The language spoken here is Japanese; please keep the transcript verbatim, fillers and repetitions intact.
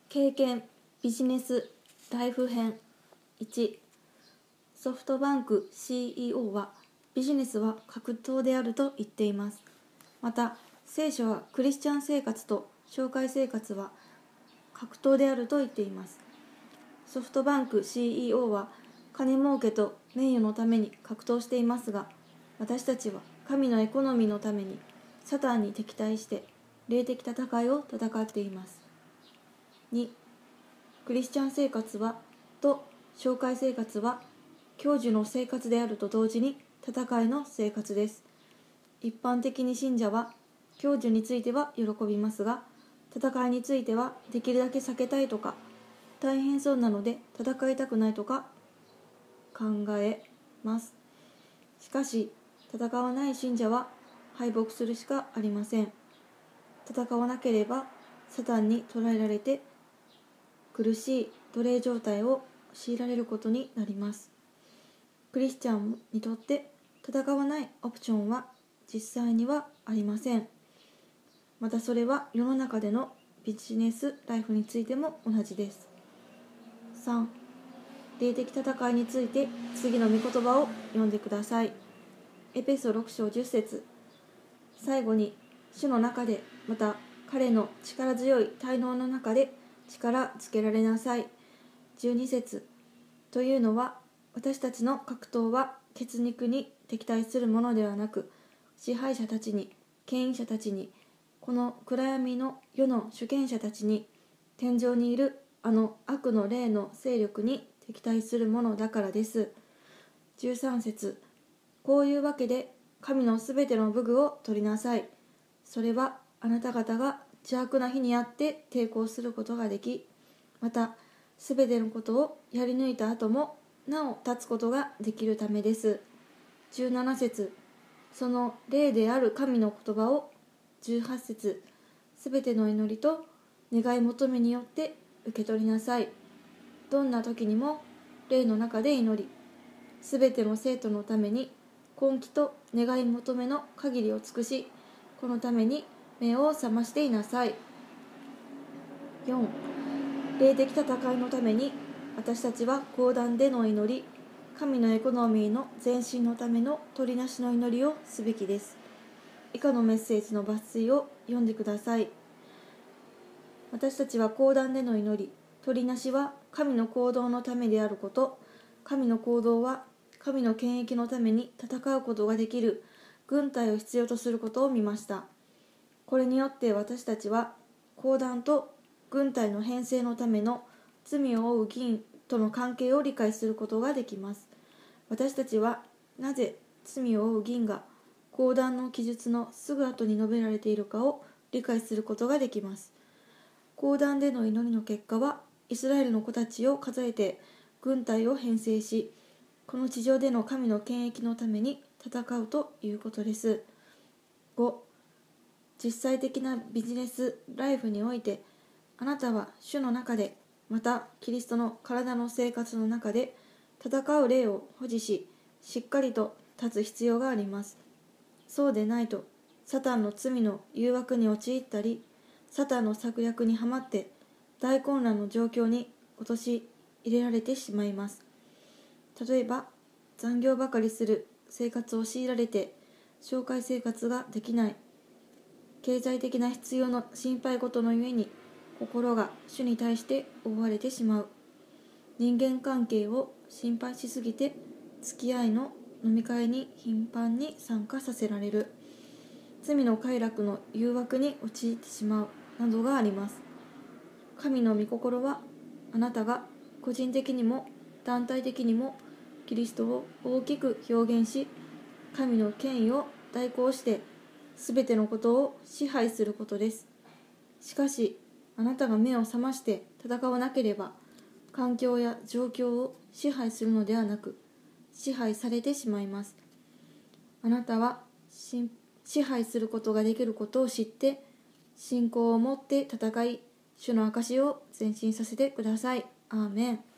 経験ビジネスライフ編。いち、ソフトバンク シーイーオー はビジネスは格闘であると言っています。また聖書はクリスチャン生活と教会生活は格闘であると言っています。ソフトバンク シーイーオー は金儲けと名誉のために格闘していますが、私たちは神のエコノミーのためにサタンに敵対して霊的戦いを戦っています。に、クリスチャン生活はと教会生活は享受の生活であると同時に戦いの生活です。一般的に信者は享受については喜びますが、戦いについてはできるだけ避けたいとか、大変そうなので戦いたくないとか考えます。しかし戦わない信者は敗北するしかありません。戦わなければサタンに捕らえられて苦しい奴隷状態を強いられることになります。クリスチャンにとって戦わないオプションは実際にはありません。またそれは世の中でのビジネスライフについても同じです。さん、霊的戦いについて次の御言葉を読んでください。エペソろく章じゅっ節。最後に主の中でまた彼の力強い滞納の中で力つけられなさい。じゅうに節。というのは私たちの格闘は血肉に敵対するものではなく、支配者たちに、権威者たちに、この暗闇の世の主権者たちに、天上にいるあの悪の霊の勢力に敵対するものだからです。じゅうさん節。こういうわけで神のすべての武具を取りなさい。それはあなた方が邪悪な日にあって抵抗することができ、またすべてのことをやり抜いた後もなお立つことができるためです。じゅうなな節。その霊である神の言葉をじゅうはち節。すべての祈りと願い求めによって受け取りなさい。どんな時にも霊の中で祈り、すべての生徒のために根気と願い求めの限りを尽くし、このために目を覚ましていなさい。よん、霊的戦いのために私たちは講談での祈り、神のエコノミーの前進のための取りなしの祈りをすべきです。以下のメッセージの抜粋を読んでください。私たちは講談での祈り、取りなしは神の行動のためであること、神の行動は神の権益のために戦うことができる軍隊を必要とすることを見ました。これによって私たちは講談と軍隊の編成のための罪を負う議員との関係を理解することができます。私たちはなぜ罪を負う議員が講談の記述のすぐ後に述べられているかを理解することができます。講談での祈りの結果はイスラエルの子たちを数えて軍隊を編成し、この地上での神の権益のために戦うということです。ご、実際的なビジネスライフにおいて、あなたは主の中で、またキリストの体の生活の中で戦う霊を保持し、しっかりと立つ必要があります。そうでないと、サタンの罪の誘惑に陥ったり、サタンの策略にはまって大混乱の状況に陥れられてしまいます。例えば、残業ばかりする生活を強いられて教会生活ができない、経済的な必要の心配事のゆえに心が主に対して覆われてしまう、人間関係を心配しすぎて付き合いの飲み会に頻繁に参加させられる、罪の快楽の誘惑に陥ってしまうなどがあります。神の御心はあなたが個人的にも団体的にもキリストを大きく表現し、神の権威を代行してすべてのことを支配することです。しかしあなたが目を覚まして戦わなければ、環境や状況を支配するのではなく支配されてしまいます。あなたは支配することができることを知って信仰を持って戦い、主の証を前進させてください。アーメン。